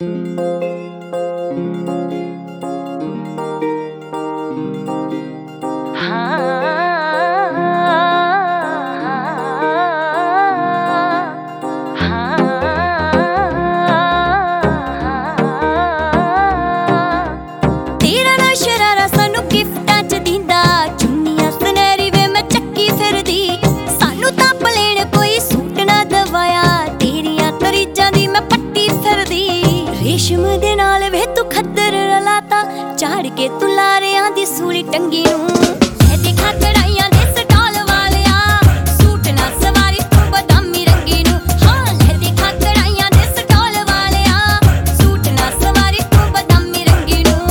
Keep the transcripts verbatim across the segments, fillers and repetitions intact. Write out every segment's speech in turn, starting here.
रेशम दे नाल वे तू खद्दर रलाता झाड़ के तू लारियां दी सूली टंगी नूं ले दिखा कढ़ाइयां दे स्टॉल वालिया सूट ना सवारी तू बदामी रंगी नूं हां ले दिखा कढ़ाइयां दे स्टॉल वालिया सूट ना सवारी तू बदामी रंगी नूं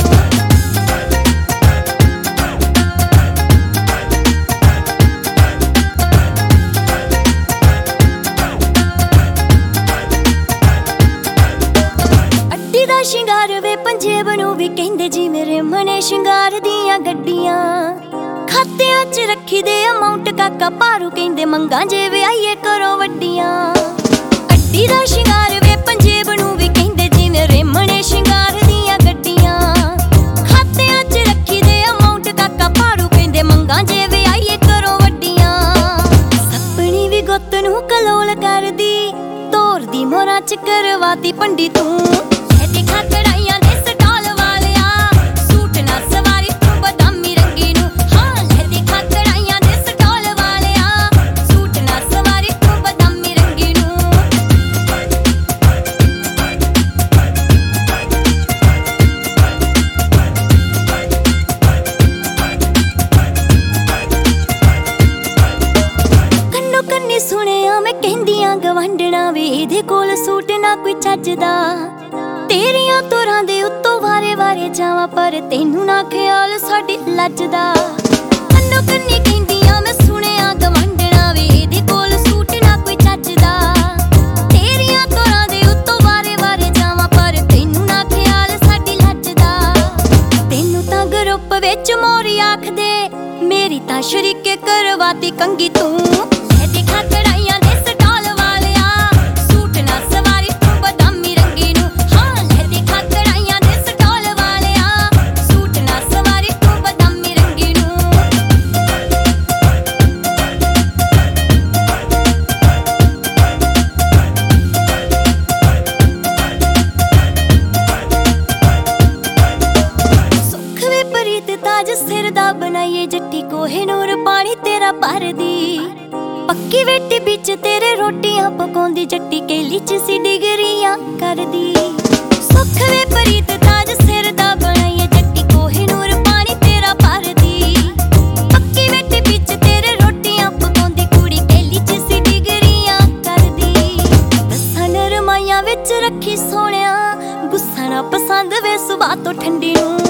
शिंगार वे पंजेब नूं भी कहंदे जी मेरे मने शिंगार दियां गड्डियां खातियां च रखी दे अमाउंट काका पारू कहंदे मंगां जे विआईए करो वड्डियां अड्डी दा शिंगार वे पंजेब नूं भी कहंदे जी मेरे मने शिंगार दियां गड्डियां खातियां च रखी दे अमाउंट काका पारू कहंदे मंगां जे विआईए करो वड्डियां सपनी भी गुत्त नूं कलोल करदी तोर दी मोरां च करवाती पंडी तूं दिखा कढ़ाइयां दे स्टॉल वालिया सूट ना सवारी तू बदामी रंगी नूं हां ले दिखा कढ़ाइयां दे स्टॉल वालिया सूट ना सवारी तू बदामी रंगी नूं कन्नो कन्नी सुनिया मैं कहंदियां गवांढणा वे इहदे कोल सूट ना कोई चजदा तेरियां तुरां दे उत्तों वारे वारे जावां पर तैनू ना ख्याल साडी लजदा कन्नो कन्नी कहंदियां मैं सुनिया गवांढणा वे इहदे कोल सूट ना कोई चजदा तेरियां तुरां दे उत्तों वारे वारे जावां पर तैनू ना ख्याल साडी लजदा तैनू तां ग्रुप विच मोरी आखदे मेरी तां शरीके करवाती कंगी तूं ले दिखा कढ़ाइयां दे स्टॉल वालिया सूट ना सवारी तू बदामी रंगी नूं ताज सिर दा बनाइए जट्टी कोहिनूर पानी तेरा भरदी पक्की वेटी बिच तेरे रोटियां पकाउंदी जट्टी केली च सी डिगरियां करदी सुख वे प्रीत ताज सिर दा बनाइए जट्टी कोहिनूर पानी तेरा भरदी पक्की वेटी बिच तेरे रोटियां पकाउंदी कुड़ी केली च सी डिगरियां करदी दसां नरमाइयां विच रखी सोहणिया गुस्सा ना पसंद वे सुभा तो ठंडी नूं